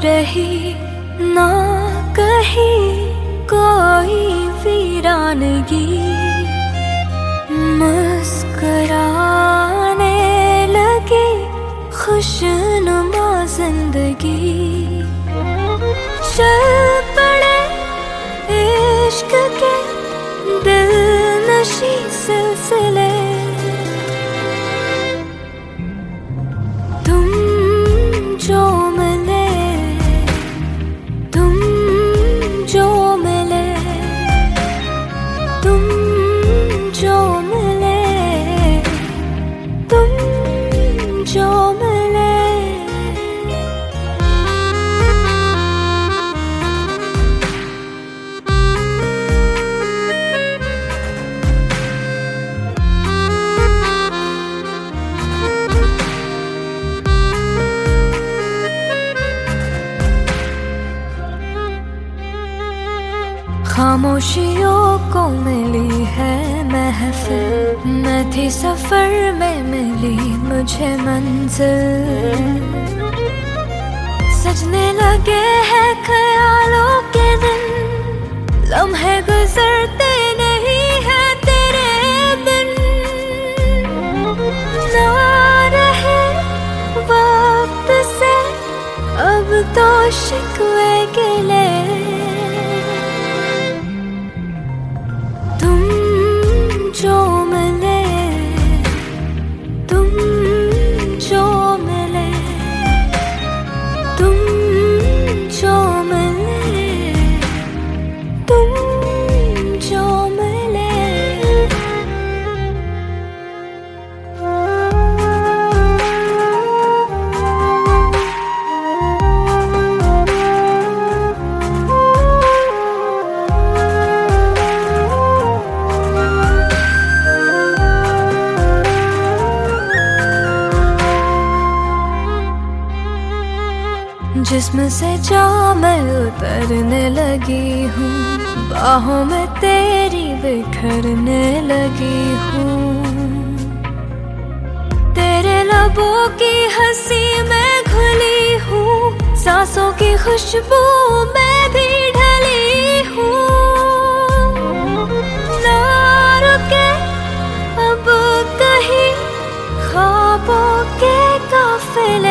रही ना कहीं कोई वीरानगी, मुस्कुराने लगी खुशनुमा जिंदगी। चल पड़े इश्क के दिल नशी सिलसिले, तुम जो मिले, तुम जो मिले, तुम जो मिले, तुम जो मिले। खामोशियों को मिली है महफिल, मैं थी सफर में मिली मुझे मंजिल। सजने लगे हैं ख्यालों के दिन, लम्हे गुजरते नहीं है तेरे बिन। ना रहे वक्त से अब तो शिकवे गिले, जो मिले, तुम जो मिले, तुम जो मिले, तुम जो मिले। जिस्म से जा मैं उतरने लगी हूँ, बाहों में तेरी बिखरने लगी हूँ। तेरे लबों की हंसी में घुली हूँ, सांसों की खुशबू में भी ढली हूँ। ना रुके अब कहीं ख्वाबों के काफिले,